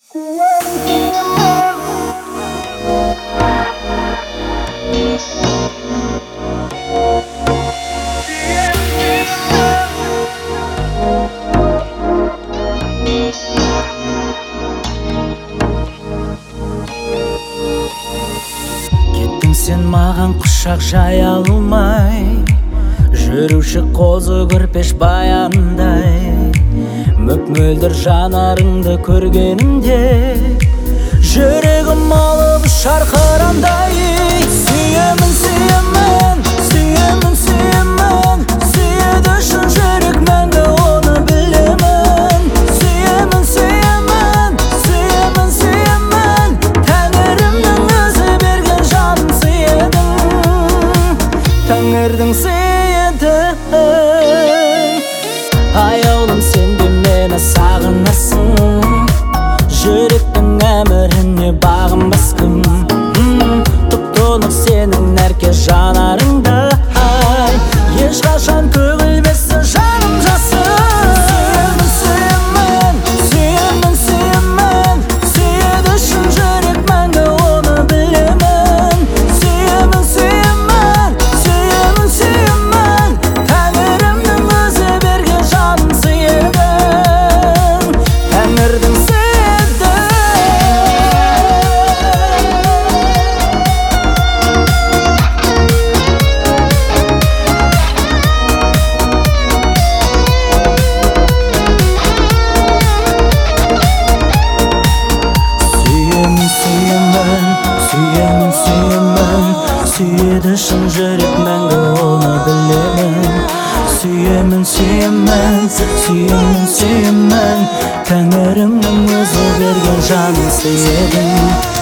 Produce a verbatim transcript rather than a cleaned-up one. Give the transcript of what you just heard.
Кеттің сен маған құшақ жая алмай, жүруші қозы көрпеш баяндай. Мөп-мөлдір жанарыңды көргенімде жүрегім алып шарқырандай. Сүйемін, сүйемін, сүйемін, сүйемін, сүйеді шын жүрек мәңгі, оны білемін. Сүйемін, сүйемін, сүйемін, сүйемін, Тәңірімнің өзі берген жанын сүйедің, Тәңірдің сүйедің. Аяулым, сен де мені сағынасың, жүректің әміріне бағынбаскым. Тұп-тұнық сенің нәрке жанарыңда, ешқашан төгілмесі жаным жасым. Сүйемін, сүйемін, сүйемін, сүйеді шын жүрек мәңгі, оны білемін. Сүйемін, сүйемін, сүйемін, сүйемін, Тәңірімнің өзі берген жанын сүйедің, Тәңірдің сүйедің. Сүйемін, сүйемін, сүйеді шын жүрек мәңгі, оны білемін. Сүйемін, сүйемін, сүйемін, сүйемін, Тәңірімнің өзі берген жанын сүйедің.